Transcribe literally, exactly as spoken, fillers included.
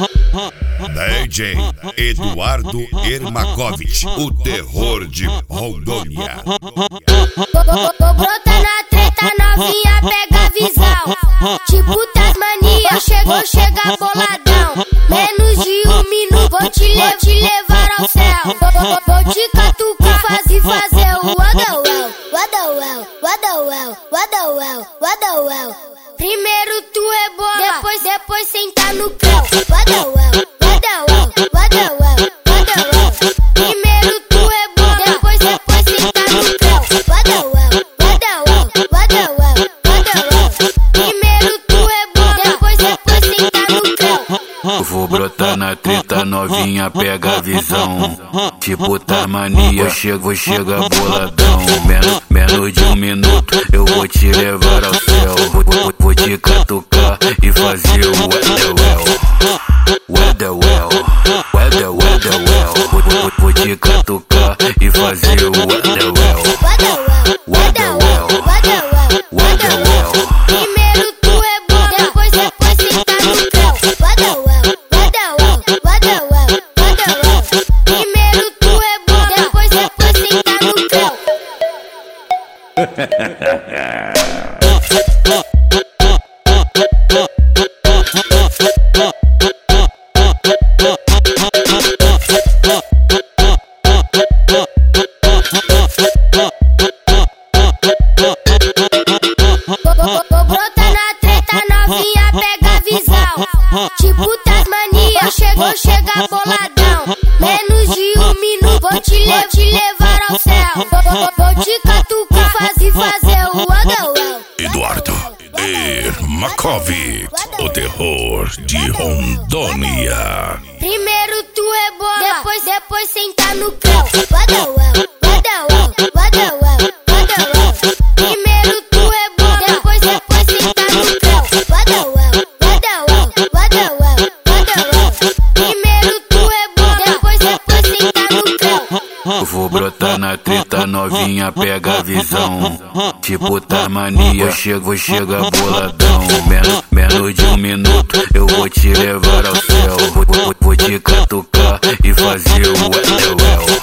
D J Eduardo Ermakovich, o terror de Rondônia. Vou brotar na treta, novinha, pega a visão. Tipo Tasmania, chegou, chega boladão. Menos de um minuto, vou te, le te levar ao céu. Vou, vou te catucar, fazer fazer o Wadawell, Wadawell, Wadawell, Wadawell, Wadawell. Primeiro tu rebola, depois, depois senta no creu. Wadawell, Wadawell, Wadawell, Wadawell. Primeiro tu rebola, depois, depois senta no creu. Wadawell, Wadawell, Wadawell, Wadawell. Primeiro tu rebola, depois, depois senta no creu. Eu vou brotar na treta, novinha, pega a visão. Tipo Tasmania, chego, chega boladão. Menos, menos de um minuto, eu vou te levar ao céu. Vou, vou, vou te catucar e fazer o Wadawell, Wadawell, Wadawell, Wadawell. Vou, vou, vou te catucar e fazer o Wadawell, Wadawell, Wadawell, Wadawell. Primeiro tu rebola, depois, depois senta no creu. Wadawell, Wadawell, Wadawell, Wadawell. Primeiro tu rebola, depois, depois senta no creu. Vou brotar na treta, novinha, pega a visão. Tipo Tasmania, chegou, chega boladão. Menos de um minuto, vou te, le te levar ao céu. Vou, vou, vou te catucar, fazer fazer o Wadawell. Eduardo Ermakovich, o terror de Rondônia. Primeiro tu rebola, depois, depois senta no creu. Wadawell, Wadawell, Wadawell, Wadawell. Primeiro tu rebola, depois, depois senta no creu. Wadawell, Wadawell, Wadawell, Wadawell. Primeiro tu rebola, depois, depois senta no creu. Eu vou brotar na treta, novinha, pega a visão. Tipo Tasmania, chego, chega boladão. Menos, menos de um minuto, eu vou te levar ao céu. Vou, vou, vou te catucar e fazer o Wadawell,